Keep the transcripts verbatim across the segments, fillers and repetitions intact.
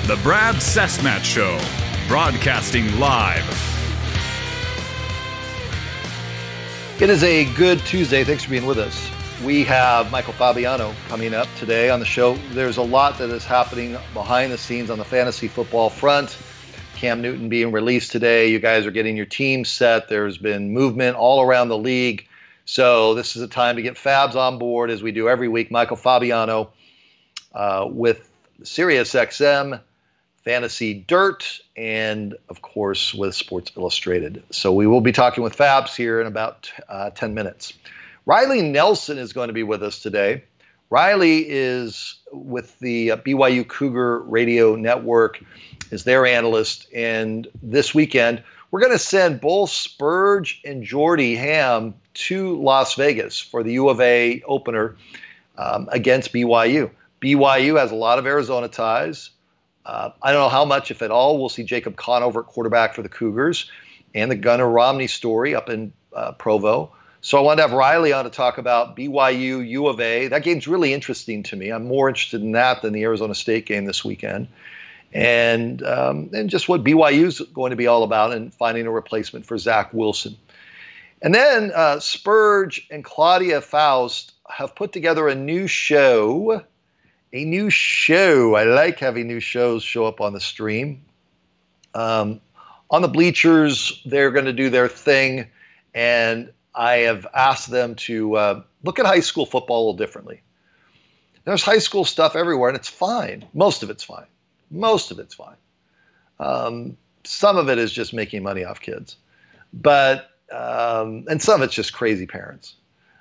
The Brad Cessmat Show, broadcasting live. It is a good Tuesday. Thanks for being with us. We have Michael Fabiano coming up today on the show. There's a lot that is happening behind the scenes on the fantasy football front. Cam Newton being released today. You guys are getting your team set. There's been movement all around the league. So this is a time to get Fabs on board, as we do every week. Michael Fabiano uh, with SiriusXM, Fantasy Dirt, and of course with Sports Illustrated. So we will be talking with Fabs here in about uh, ten minutes. Riley Nelson is going to be with us today. Riley is with the uh, B Y U Cougar Radio Network, is their analyst. And this weekend, we're going to send both Spurge and Jordy Ham to Las Vegas for the U of A opener um, against B Y U. B Y U has a lot of Arizona ties. Uh, I don't know how much, if at all, we'll see Jacob Conover at quarterback for the Cougars and the Gunnar Romney story up in uh, Provo. So I wanted to have Riley on to talk about B Y U, U of A. That game's really interesting to me. I'm more interested in that than the Arizona State game this weekend. And um, and just what B Y U's going to be all about and finding a replacement for Zach Wilson. And then uh, Spurge and Claudia Faust have put together a new show. A new show. I like having new shows show up on the stream. Um, on the bleachers, they're going to do their thing. And I have asked them to uh, look at high school football a little differently. There's high school stuff everywhere, and it's fine. Most of it's fine. Most of it's fine. Um, some of it is just making money off kids. But, um, and some of it's just crazy parents.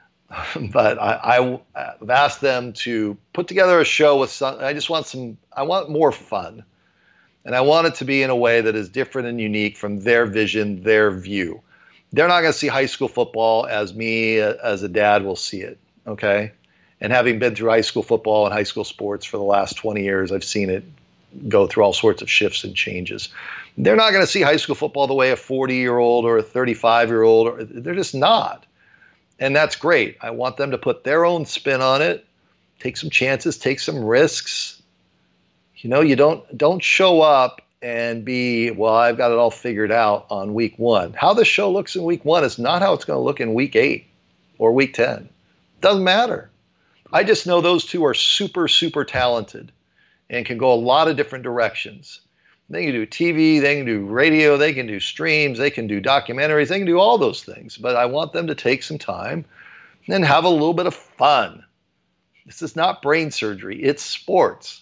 But I, I, I've asked them to put together a show with some, I just want some, I want more fun. And I want it to be in a way that is different and unique from their vision, their view. They're not going to see high school football as me, as a dad, will see it, okay? And having been through high school football and high school sports for the last twenty years, I've seen it go through all sorts of shifts and changes. They're not going to see high school football the way a forty-year-old or a thirty-five-year-old, or they're just not. And that's great. I want them to put their own spin on it, take some chances, take some risks. You know, you don't don't show up and be, well, I've got it all figured out on week one. How the show looks in week one is not how it's going to look in week eight or week ten. Doesn't matter. I just know those two are super, super talented and can go a lot of different directions. They can do T V, they can do radio, they can do streams, they can do documentaries, they can do all those things. But I want them to take some time and have a little bit of fun. This is not brain surgery, it's sports.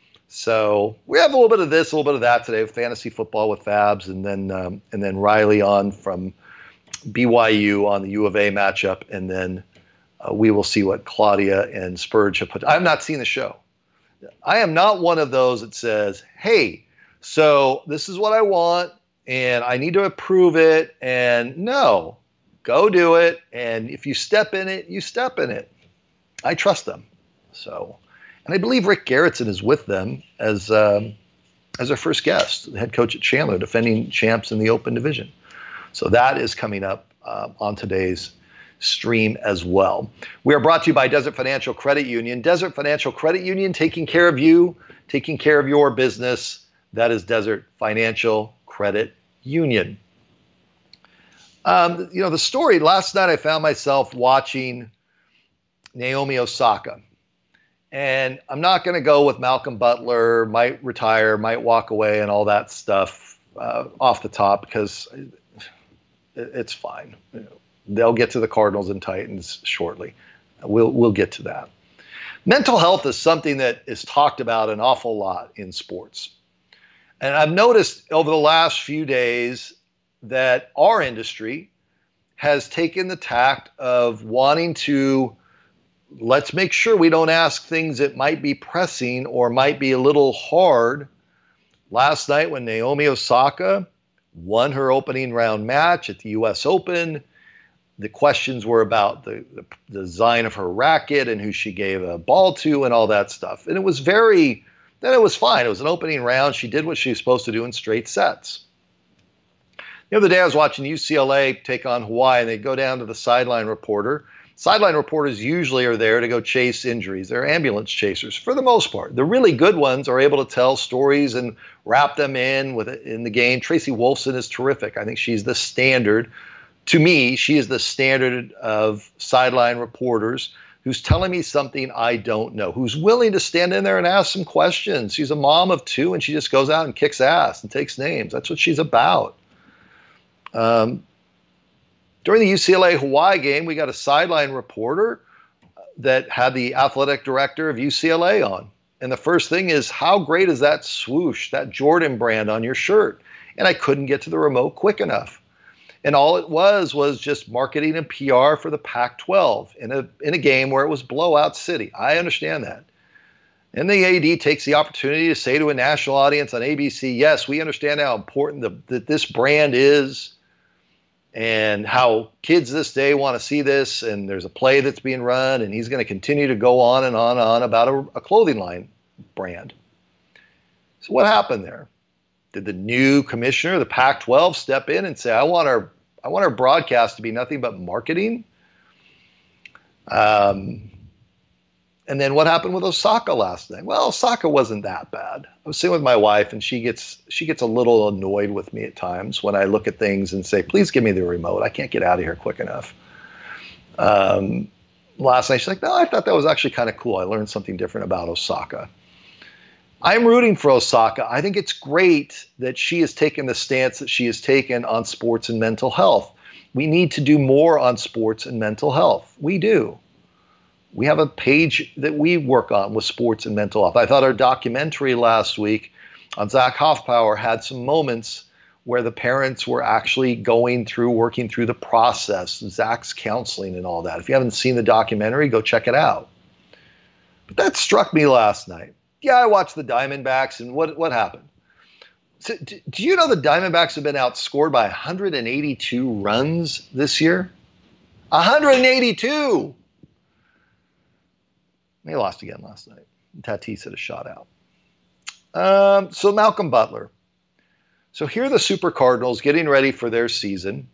So we have a little bit of this, a little bit of that today, fantasy football with Fabs, and then um, and then Riley on from B Y U on the U of A matchup, and then uh, we will see what Claudia and Spurge have put. I've not seen the show. I am not one of those that says, hey, so this is what I want, and I need to approve it, and no, go do it, and if you step in it, you step in it. I trust them. So, and I believe Rick Garrettson is with them as um, as our first guest, the head coach at Chandler, defending champs in the Open Division. So that is coming up uh, on today's stream as well. We are brought to you by Desert Financial Credit Union. Desert Financial Credit Union, taking care of you, taking care of your business. That is Desert Financial Credit Union. Um, you know, the story, last night I found myself watching Naomi Osaka. And I'm not going to go with Malcolm Butler, might retire, might walk away and all that stuff uh, off the top, because it, it's fine. You know, they'll get to the Cardinals and Titans shortly. We'll, we'll get to that. Mental health is something that is talked about an awful lot in sports. And I've noticed over the last few days that our industry has taken the tact of wanting to, let's make sure we don't ask things that might be pressing or might be a little hard. Last night when Naomi Osaka won her opening round match at the U S Open, the questions were about the, the design of her racket and who she gave a ball to and all that stuff. And it was very... Then it was fine. It was an opening round. She did what she was supposed to do in straight sets. The other day I was watching U C L A take on Hawaii, and they go down to the sideline reporter, Sideline reporters usually are there to go chase injuries. They're ambulance chasers for the most part. The really good ones are able to tell stories and wrap them in with it in the game. Tracy Wolfson is terrific. I think she's the standard. To me, she is the standard of sideline reporters who's telling me something I don't know, who's willing to stand in there and ask some questions. She's a mom of two, and she just goes out and kicks ass and takes names. That's what she's about. Um, During the U C L A-Hawaii game, we got a sideline reporter that had the athletic director of U C L A on. And the first thing is, how great is that swoosh, that Jordan brand on your shirt? And I couldn't get to the remote quick enough. And all it was was just marketing and P R for the Pac twelve in a, in a game where it was blowout city. I understand that. And the A D takes the opportunity to say to a national audience on A B C, yes, we understand how important the, that this brand is, and how kids this day want to see this, and there's a play that's being run, and he's going to continue to go on and on and on about a, a clothing line brand. So what happened there? Did the new commissioner of the Pac twelve step in and say, I want our I want our broadcast to be nothing but marketing? Um, and then what happened with Osaka last night? Well, Osaka wasn't that bad. I was sitting with my wife, and she gets she gets a little annoyed with me at times when I look at things and say, please give me the remote. I can't get out of here quick enough. Um, last night, she's like, no, I thought that was actually kind of cool. I learned something different about Osaka. I'm rooting for Osaka. I think it's great that she has taken the stance that she has taken on sports and mental health. We need to do more on sports and mental health. We do. We have a page that we work on with sports and mental health. I thought our documentary last week on Zach Hoffpower had some moments where the parents were actually going through, working through the process, Zach's counseling and all that. If you haven't seen the documentary, go check it out. But that struck me last night. Yeah, I watched the Diamondbacks, and what, what happened? So, do you know the Diamondbacks have been outscored by one hundred eighty-two runs this year? one hundred eighty-two! They lost again last night. Tatis hit a shot out. Um, so Malcolm Butler. So here are the Super Cardinals getting ready for their season.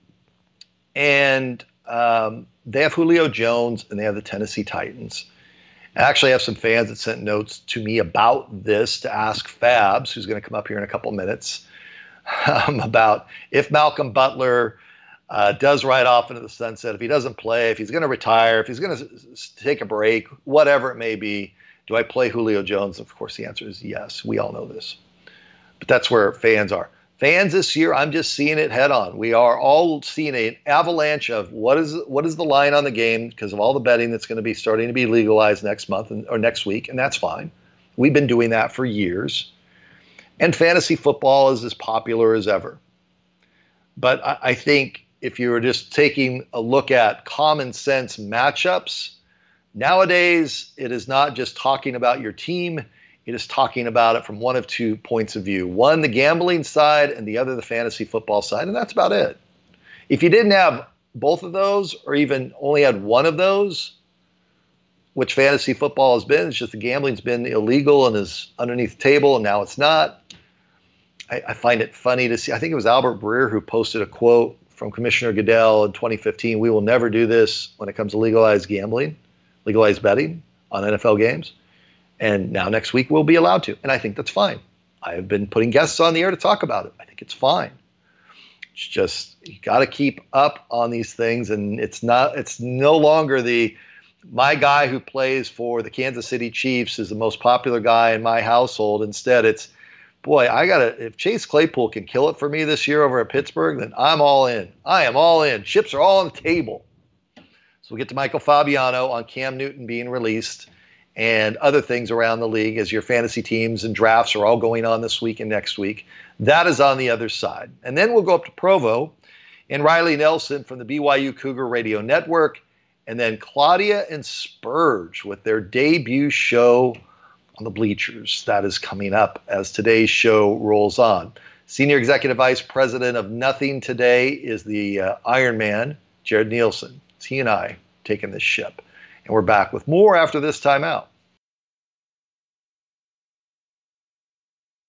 And um, they have Julio Jones, and they have the Tennessee Titans. I actually have some fans that sent notes to me about this to ask Fabs, who's going to come up here in a couple minutes, um, about if Malcolm Butler uh, does ride off into the sunset, if he doesn't play, if he's going to retire, if he's going to s- take a break, whatever it may be, do I play Julio Jones? Of course, the answer is yes. We all know this. But that's where fans are. Fans this year, I'm just seeing it head on. We are all seeing an avalanche of what is what is the line on the game because of all the betting that's going to be starting to be legalized next month and, or next week, and that's fine. We've been doing that for years. And fantasy football is as popular as ever. But I, I think if you were just taking a look at common sense matchups, nowadays it is not just talking about your team. It is talking about it from one of two points of view. One, the gambling side, and the other, the fantasy football side, and that's about it. If you didn't have both of those, or even only had one of those, which fantasy football has been, it's just the gambling's been illegal and is underneath the table, and now it's not. I, I find it funny to see. I think it was Albert Breer who posted a quote from Commissioner Goodell in twenty fifteen, we will never do this when it comes to legalized gambling, legalized betting on N F L games. And now next week we'll be allowed to. And I think that's fine. I have been putting guests on the air to talk about it. I think it's fine. It's just, you got to keep up on these things. And it's not, it's no longer the, my guy who plays for the Kansas City Chiefs is the most popular guy in my household. Instead, it's, boy, I got to, if Chase Claypool can kill it for me this year over at Pittsburgh, then I'm all in. I am all in. Chips are all on the table. So we'll get to Michael Fabiano on Cam Newton being released and other things around the league as your fantasy teams and drafts are all going on this week and next week. That is on the other side. And then we'll go up to Provo and Riley Nelson from the B Y U Cougar Radio Network, and then Claudia and Spurge with their debut show on the bleachers. That is coming up as today's show rolls on. Senior Executive Vice President of Nothing Today is the uh, Iron Man, Jared Nielsen. It's he and I taking this ship. And we're back with more after this timeout.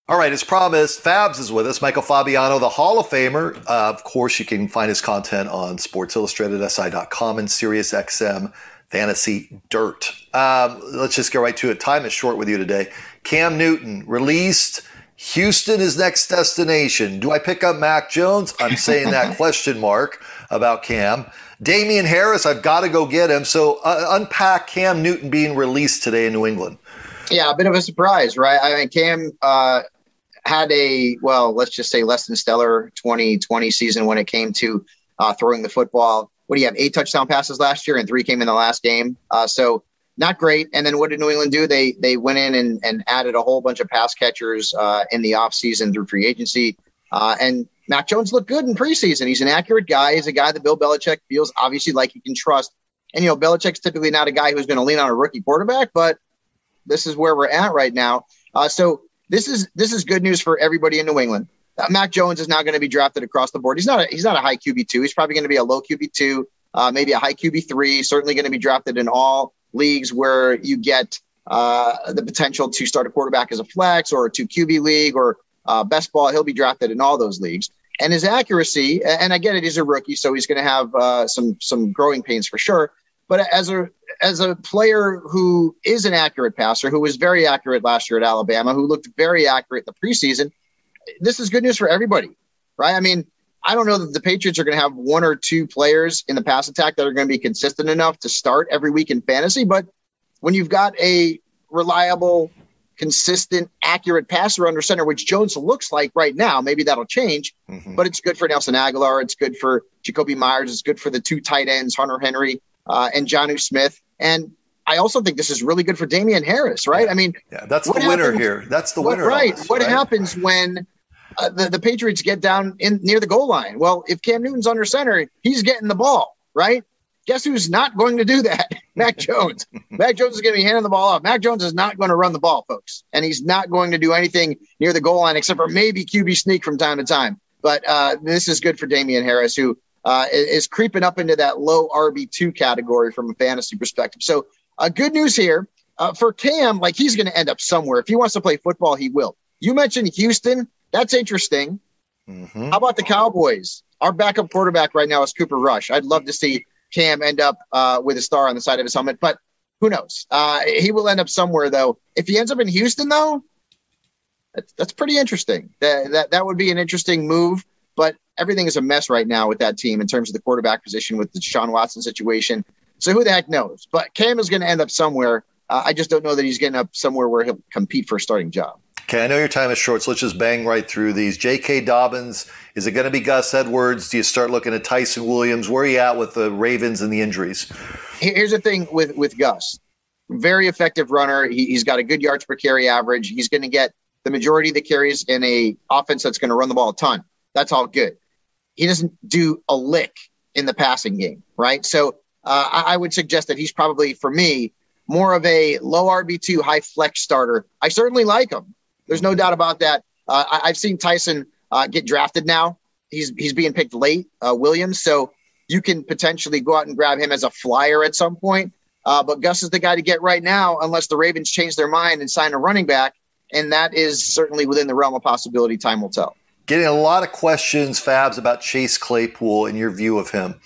All right, as promised, Fabs is with us. Michael Fabiano, the Hall of Famer. Uh, of course, you can find his content on Sports Illustrated S I dot com and SiriusXM Fantasy Dirt. Um, let's just get right to it. Time is short with you today. Cam Newton released. Houston is next destination. Do I pick up Mac Jones? I'm saying that question mark about Cam. Damian Harris, I've got to go get him. So uh, unpack Cam Newton being released today in New England. Yeah, a bit of a surprise, right? I mean, Cam uh, had a, well, let's just say less than stellar twenty twenty season when it came to uh, throwing the football. What do you have? Eight touchdown passes last year and three came in the last game. Uh, so not great. And then what did New England do? They they went in and, and added a whole bunch of pass catchers uh, in the offseason through free agency. Uh, and Mac Jones looked good in preseason. He's an accurate guy. He's a guy that Bill Belichick feels obviously like he can trust. And, you know, Belichick's typically not a guy who's going to lean on a rookie quarterback, but this is where we're at right now. Uh, so this is this is good news for everybody in New England. Uh, Mac Jones is not going to be drafted across the board. He's not a, he's not a high Q B two. He's probably going to be a low Q B two, uh, maybe a high Q B three, certainly going to be drafted in all leagues where you get uh, the potential to start a quarterback as a flex or a two Q B league or uh, best ball. He'll be drafted in all those leagues. And his accuracy, and I get it, he's a rookie, so he's going to have uh, some some growing pains for sure. But as a as a player who is an accurate passer, who was very accurate last year at Alabama, who looked very accurate in the preseason, this is good news for everybody, right? I mean, I don't know that the Patriots are going to have one or two players in the pass attack that are going to be consistent enough to start every week in fantasy. But when you've got a reliable, consistent, accurate passer under center, which Jones looks like right now, maybe that'll change, mm-hmm. but it's good for Nelson Aguilar. It's good for Jacoby Myers. It's good for the two tight ends, Hunter Henry uh, and Jonnu Smith. And I also think this is really good for Damian Harris, right? Yeah. I mean, yeah, that's the winner happens, here. That's the winner. What, right. This, what right? happens when uh, the, the Patriots get down in near the goal line? Well, if Cam Newton's under center, he's getting the ball, right? Guess who's not going to do that? Mac Jones. Mac Jones is going to be handing the ball off. Mac Jones is not going to run the ball, folks. And he's not going to do anything near the goal line except for maybe Q B sneak from time to time. But uh, this is good for Damian Harris, who uh, is creeping up into that low R B two category from a fantasy perspective. So uh, good news here. Uh, for Cam, like he's going to end up somewhere. If he wants to play football, he will. You mentioned Houston. That's interesting. Mm-hmm. How about the Cowboys? Our backup quarterback right now is Cooper Rush. I'd love to see Cam end up uh, with a star on the side of his helmet, but who knows? Uh, he will end up somewhere, though. If he ends up in Houston, though, that's, that's pretty interesting. That, that that would be an interesting move, but everything is a mess right now with that team in terms of the quarterback position with the Deshaun Watson situation. So who the heck knows? But Cam is going to end up somewhere. Uh, I just don't know that he's getting up somewhere where he'll compete for a starting job. Okay, I know your time is short, so let's just bang right through these. J K. Dobbins, is it going to be Gus Edwards? Do you start looking at Tyson Williams? Where are you at with the Ravens and the injuries? Here's the thing with, with Gus. Very effective runner. He, he's got a good yards per carry average. He's going to get the majority of the carries in a offense that's going to run the ball a ton. That's all good. He doesn't do a lick in the passing game, right? So uh, I, I would suggest that he's probably, for me, more of a low R B two, high flex starter. I certainly like him. There's no doubt about that. Uh, I, I've seen Tyson uh, get drafted now. He's he's being picked late, uh, Williams. So you can potentially go out and grab him as a flyer at some point. Uh, but Gus is the guy to get right now, unless the Ravens change their mind and sign a running back. And that is certainly within the realm of possibility. Time will tell. Getting a lot of questions, Fabs, about Chase Claypool and your view of him.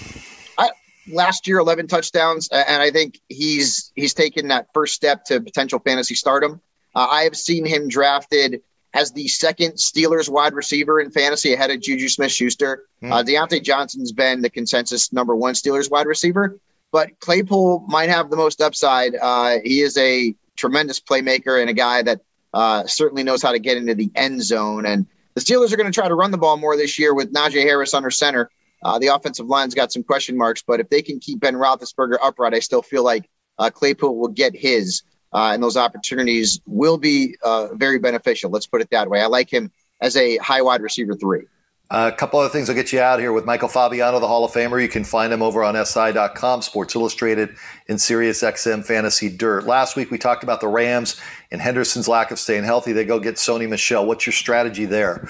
I, last year, eleven touchdowns. And I think he's he's taken that first step to potential fantasy stardom. Uh, I have seen him drafted as the second Steelers wide receiver in fantasy ahead of Juju Smith-Schuster. Mm. Uh, Deontay Johnson's been the consensus number one Steelers wide receiver, but Claypool might have the most upside. Uh, he is a tremendous playmaker and a guy that uh, certainly knows how to get into the end zone. And the Steelers are going to try to run the ball more this year with Najee Harris under center. Uh, the offensive line's got some question marks, but if they can keep Ben Roethlisberger upright, I still feel like uh, Claypool will get his. Uh, and those opportunities will be uh, very beneficial. Let's put it that way. I like him as a high wide receiver three. Uh, a couple other things will get you out here with Michael Fabiano, the Hall of Famer. You can find him over on S I dot com, Sports Illustrated, and SiriusXM Fantasy Dirt. Last week we talked about the Rams and Henderson's lack of staying healthy. They go get Sony Michel. What's your strategy there?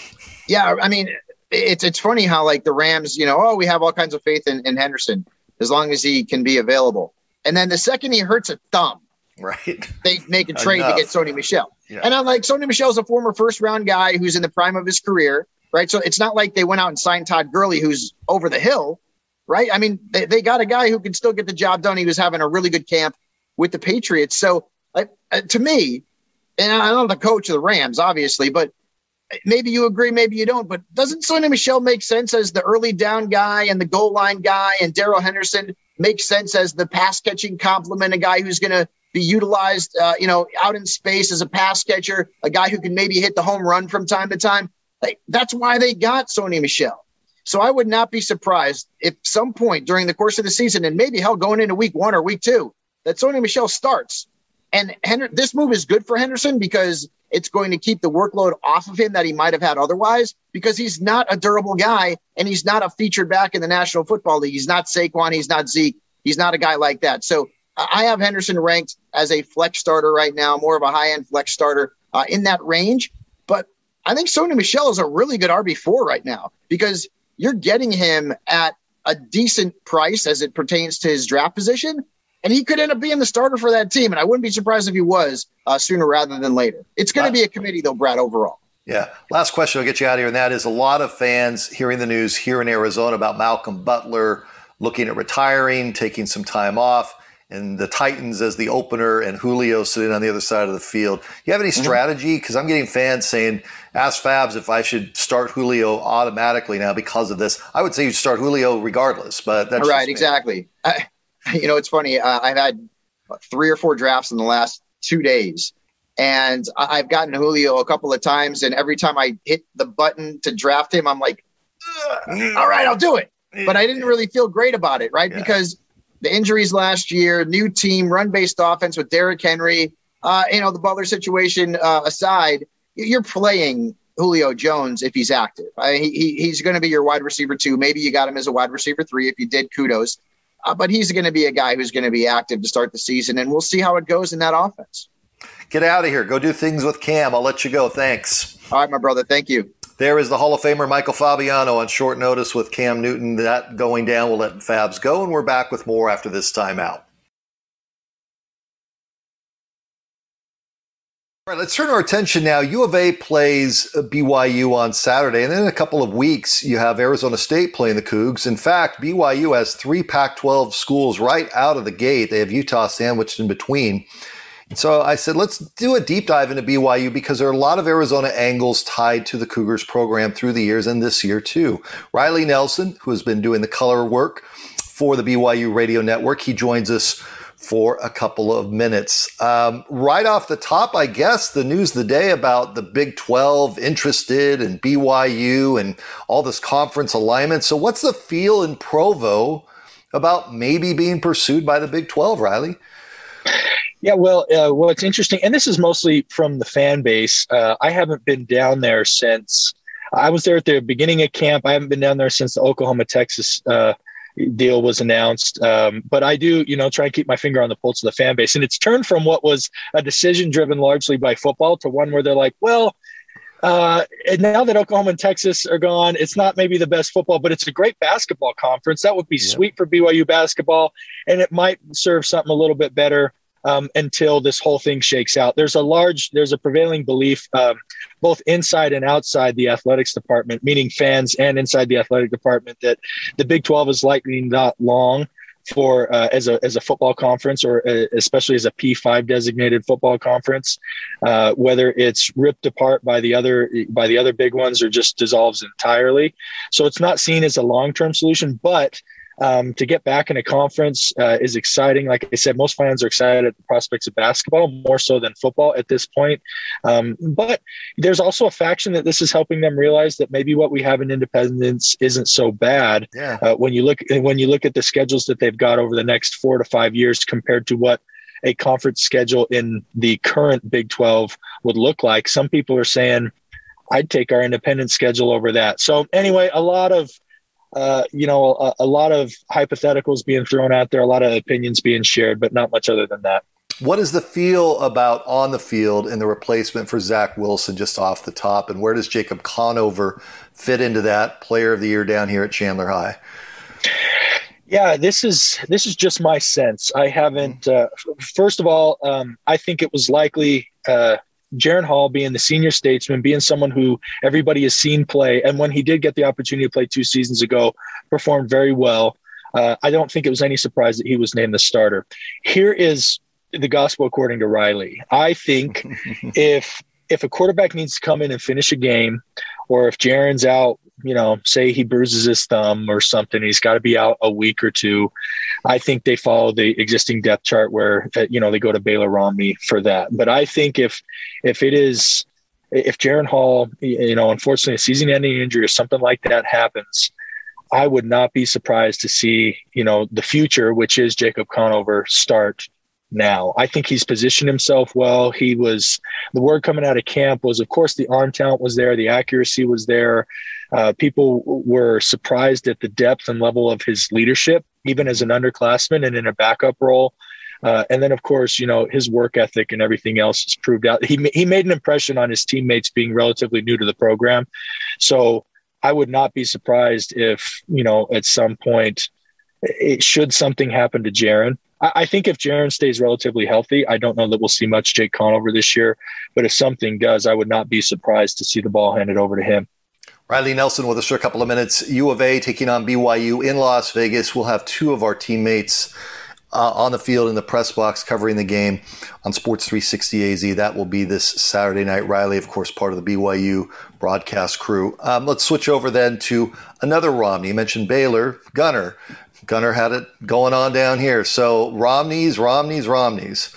Yeah, I mean, it's it's funny how like the Rams, you know, oh, we have all kinds of faith in, in Henderson as long as he can be available. And then the second he hurts a thumb, Right. They make a trade Enough. to get Sony Michel. Yeah. And I'm like, Sony Michel's a former first-round guy who's in the prime of his career, right? So it's not like they went out and signed Todd Gurley, who's over the hill, right? I mean, they, they got a guy who can still get the job done. He was having a really good camp with the Patriots. So like, uh, to me, and I'm not the coach of the Rams, obviously, but maybe you agree, maybe you don't, but doesn't Sony Michel make sense as the early down guy and the goal line guy, and Darrell Henderson makes sense as the pass catching complement, a guy who's going to be utilized, uh, you know, out in space as a pass catcher, a guy who can maybe hit the home run from time to time? Like, that's why they got Sony Michel. So I would not be surprised if some point during the course of the season, and maybe hell going into week one or week two, that Sony Michel starts. And Henry, this move is good for Henderson because it's going to keep the workload off of him that he might have had otherwise, because he's not a durable guy and he's not a featured back in the National Football League. He's not Saquon. He's not Zeke. He's not a guy like that. So I have Henderson ranked as a flex starter right now, more of a high-end flex starter uh, in that range. But I think Sony Michel is a really good R B four right now because you're getting him at a decent price as it pertains to his draft position. And he could end up being the starter for that team. And I wouldn't be surprised if he was uh, sooner rather than later. It's going to be a committee, though, Brad, overall. Yeah. Last question, I'll get you out of here. And that is, a lot of fans hearing the news here in Arizona about Malcolm Butler looking at retiring, taking some time off, and the Titans as the opener and Julio sitting on the other side of the field. You have any strategy? Because I'm getting fans saying, ask Fabs if I should start Julio automatically now because of this. I would say you start Julio regardless, but that's right. Exactly. I, You know, it's funny. Uh, I've had three or four drafts in the last two days, and I've gotten Julio a couple of times. And every time I hit the button to draft him, I'm like, all right, I'll do it. But I didn't really feel great about it, right? Yeah. Because the injuries last year, new team, run-based offense with Derrick Henry, uh, you know, the Butler situation uh, aside, you're playing Julio Jones if he's active. I mean, he, he's going to be your wide receiver two. Maybe you got him as a wide receiver three. If you did, kudos. Uh, but he's going to be a guy who's going to be active to start the season, and we'll see how it goes in that offense. Get out of here. Go do things with Cam. I'll let you go. Thanks. All right, my brother. Thank you. There is the Hall of Famer Michael Fabiano on short notice with Cam Newton. That going down, we'll let Fabs go, and we're back with more after this timeout. All right, let's turn our attention now. U of A plays B Y U on Saturday, and then in a couple of weeks, you have Arizona State playing the Cougs. In fact, B Y U has three Pac twelve schools right out of the gate. They have Utah sandwiched in between. And so I said, let's do a deep dive into B Y U because there are a lot of Arizona angles tied to the Cougars program through the years and this year too. Riley Nelson, who has been doing the color work for the B Y U radio network, he joins us for a couple of minutes. Um, right off the top, I guess, the news of the day about the Big twelve interested in B Y U and all this conference alignment. So what's the feel in Provo about maybe being pursued by the Big twelve, Riley? Yeah, well, uh, what's interesting, and this is mostly from the fan base, uh, I haven't been down there since, I was there at the beginning of camp. I haven't been down there since the Oklahoma-Texas uh deal was announced. Um, but I do, you know, try and keep my finger on the pulse of the fan base. And it's turned from what was a decision driven largely by football to one where they're like, well, uh, and now that Oklahoma and Texas are gone, it's not maybe the best football, but it's a great basketball conference. That would be yeah. sweet for B Y U basketball. And it might serve something a little bit better um, until this whole thing shakes out. There's a large, there's a prevailing belief, um, both inside and outside the athletics department, meaning fans and inside the athletic department, that the Big twelve is likely not long for uh, as a as a football conference, or uh, especially as a P five designated football conference, uh, whether it's ripped apart by the other by the other big ones or just dissolves entirely. So it's not seen as a long-term solution, but Um, to get back in a conference uh, is exciting. Like I said, most fans are excited at the prospects of basketball, more so than football at this point. Um, but there's also a faction that this is helping them realize that maybe what we have in Independence isn't so bad. Yeah. Uh, when you look when you look at the schedules that they've got over the next four to five years compared to what a conference schedule in the current Big twelve would look like, some people are saying, I'd take our independent schedule over that. So anyway, a lot of Uh, you know, a, a lot of hypotheticals being thrown out there, a lot of opinions being shared, but not much other than that. What is the feel about on the field in the replacement for Zach Wilson just off the top? And where does Jacob Conover fit into that player of the year down here at Chandler High? Yeah, this is this is just my sense. I haven't. Uh, first of all, um, I think it was likely uh, Jaren Hall, being the senior statesman, being someone who everybody has seen play, and when he did get the opportunity to play two seasons ago, performed very well. Uh, I don't think it was any surprise that he was named the starter. Here is the gospel according to Riley. I think if if a quarterback needs to come in and finish a game, or if Jaren's out, you know, say he bruises his thumb or something, he's got to be out a week or two. I think they follow the existing depth chart where, you know, they go to Baylor Romney for that. But I think if if it is, if Jaren Hall, you know, unfortunately a season-ending injury or something like that happens, I would not be surprised to see, you know, the future, which is Jacob Conover, start now. I think he's positioned himself well. He was, the word coming out of camp was, of course, the arm talent was there, the accuracy was there. Uh, people were surprised at the depth and level of his leadership, even as an underclassman and in a backup role. Uh, and then, of course, you know, his work ethic and everything else is proved out. He he made an impression on his teammates being relatively new to the program. So I would not be surprised if, you know, at some point, it, should something happen to Jaren. I, I think if Jaren stays relatively healthy, I don't know that we'll see much Jake Conover this year. But if something does, I would not be surprised to see the ball handed over to him. Riley Nelson with us for a couple of minutes. U of A taking on B Y U in Las Vegas. We'll have two of our teammates uh, on the field in the press box covering the game on Sports three sixty A Z. That will be this Saturday night. Riley, of course, part of the B Y U broadcast crew. Um, let's switch over then to another Romney. You mentioned Baylor, Gunner. Gunner had it going on down here. So Romneys, Romneys, Romneys.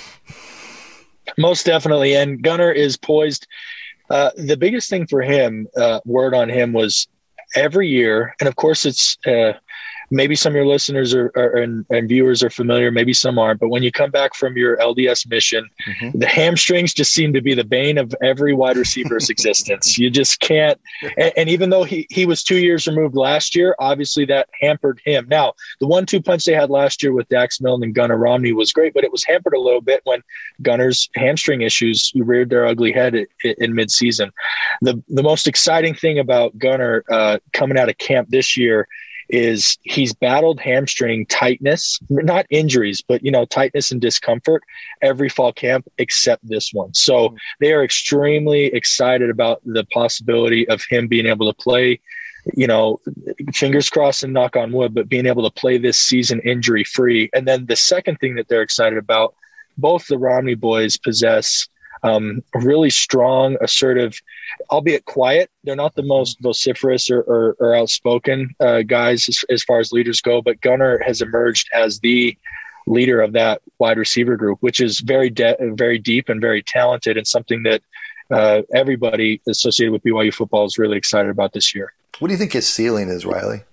Most definitely. And Gunner is poised. Uh, the biggest thing for him, uh, word on him, was every year, and of course it's uh, maybe some of your listeners are, are and, and viewers are familiar, maybe some aren't, but when you come back from your L D S mission, mm-hmm. the hamstrings just seem to be the bane of every wide receiver's existence. You just can't, and, and even though he, he was two years removed last year, obviously that hampered him. Now, the one two punch they had last year with Dax Milne and Gunner Romney was great, but it was hampered a little bit when Gunner's hamstring issues reared their ugly head in, in midseason. The, the most exciting thing about Gunner uh, coming out of camp this year is he's battled hamstring tightness, not injuries, but, you know, tightness and discomfort every fall camp except this one. So mm-hmm. they are extremely excited about the possibility of him being able to play, you know, fingers crossed and knock on wood, but being able to play this season injury free. And then the second thing that they're excited about, both the Romney boys possess Um, really strong, assertive, albeit quiet. They're not the most vociferous or, or, or outspoken uh, guys as, as far as leaders go, but Gunner has emerged as the leader of that wide receiver group, which is very, de- very deep and very talented, and something that uh, everybody associated with B Y U football is really excited about this year. What do you think his ceiling is, Riley?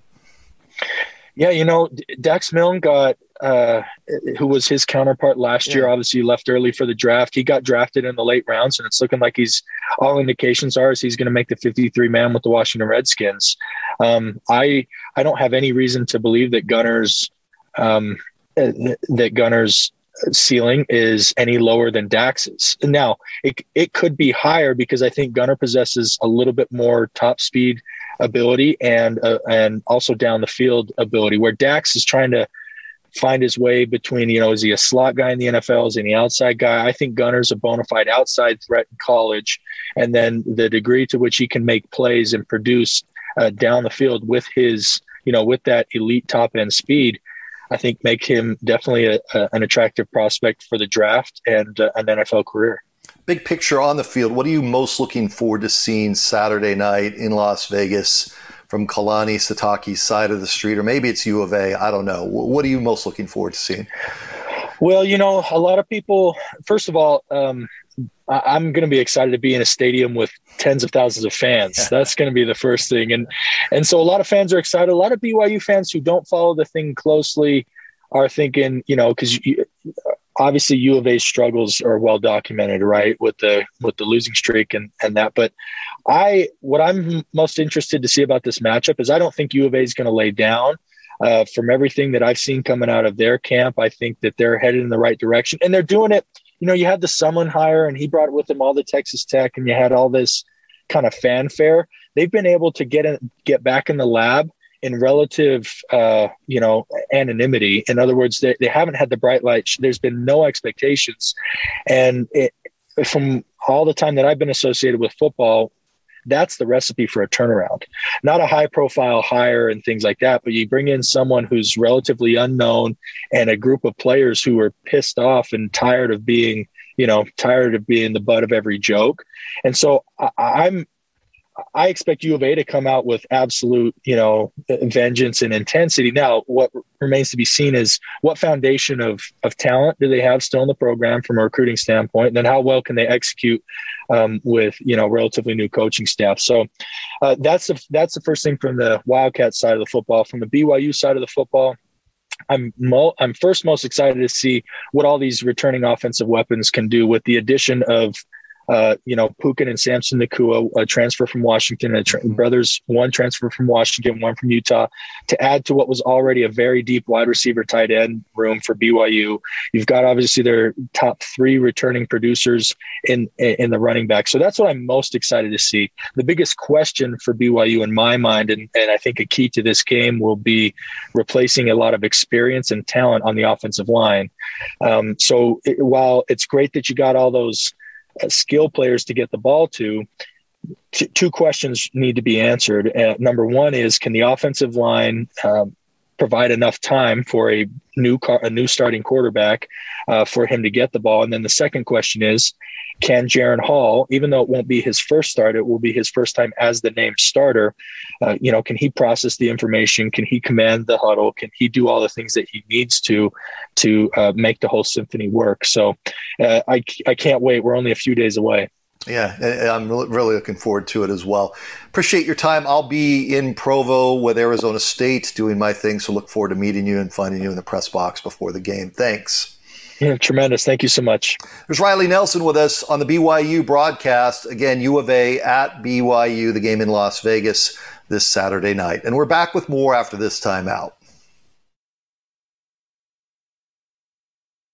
Yeah, you know, Dax Milne got, uh, who was his counterpart last yeah. year, obviously left early for the draft. He got drafted in the late rounds, and it's looking like he's, all indications are is he's going to make the fifty-three man with the Washington Redskins. Um, I I don't have any reason to believe that Gunner's um, that Gunner's ceiling is any lower than Dax's. Now, it it could be higher because I think Gunner possesses a little bit more top speed ability and uh, and also down the field ability, where Dax is trying to find his way between, you know, is he a slot guy in the N F L? Is he an outside guy? I think Gunner's a bona fide outside threat in college. And then the degree to which he can make plays and produce uh, down the field with his, you know, with that elite top end speed, I think make him definitely a, a, an attractive prospect for the draft and uh, an N F L career. Big picture on the field, what are you most looking forward to seeing Saturday night in Las Vegas from Kalani Sitake's side of the street? Or maybe it's U of A, I don't know. What are you most looking forward to seeing? Well, you know, a lot of people, first of all, um, I'm going to be excited to be in a stadium with tens of thousands of fans. Yeah. That's going to be the first thing. And and so a lot of fans are excited. A lot of B Y U fans who don't follow the thing closely are thinking, you know, because obviously U of A's struggles are well documented, right, with the with the losing streak and, and that. But I what I'm most interested to see about this matchup is I don't think U of A is going to lay down. Uh, from everything that I've seen coming out of their camp, I think that they're headed in the right direction. And they're doing it. You know, you had the Sumlin hire, and he brought with him all the Texas Tech, and you had all this kind of fanfare. They've been able to get in, get back in the lab in relative, uh, you know, anonymity. In other words, they, they haven't had the bright light. There's been no expectations. And it, from all the time that I've been associated with football, that's the recipe for a turnaround. Not a high profile hire and things like that, but you bring in someone who's relatively unknown and a group of players who are pissed off and tired of being, you know, tired of being the butt of every joke. And so I, I'm, I expect U of A to come out with absolute, you know, vengeance and intensity. Now, what remains to be seen is what foundation of of talent do they have still in the program from a recruiting standpoint, and then how well can they execute um, with, you know, relatively new coaching staff. So uh, that's the that's the first thing from the Wildcat side of the football. From the B Y U side of the football, I'm mo- I'm first most excited to see what all these returning offensive weapons can do with the addition of Uh, you know, Pukin and Samson Nakua, a transfer from Washington, and tra- brothers, one transfer from Washington, one from Utah, to add to what was already a very deep wide receiver tight end room for B Y U. You've got obviously their top three returning producers in in the running back. So that's what I'm most excited to see. The biggest question for B Y U in my mind, and, and I think a key to this game, will be replacing a lot of experience and talent on the offensive line. Um, so it, while it's great that you got all those Uh, skill players to get the ball to, t- two questions need to be answered. Uh, number one is, can the offensive line um, provide enough time for a new car- a new starting quarterback uh, for him to get the ball? And then the second question is, can Jaren Hall, even though it won't be his first start, it will be his first time as the named starter, uh, you know, can he process the information? Can he command the huddle? Can he do all the things that he needs to to uh, make the whole symphony work? So uh, I, I can't wait. We're only a few days away. Yeah, I'm really looking forward to it as well. Appreciate your time. I'll be in Provo with Arizona State doing my thing, so look forward to meeting you and finding you in the press box before the game. Thanks. Yeah, tremendous. Thank you so much. There's Riley Nelson with us on the B Y U broadcast. Again, U of A at B Y U, the game in Las Vegas this Saturday night. And we're back with more after this timeout.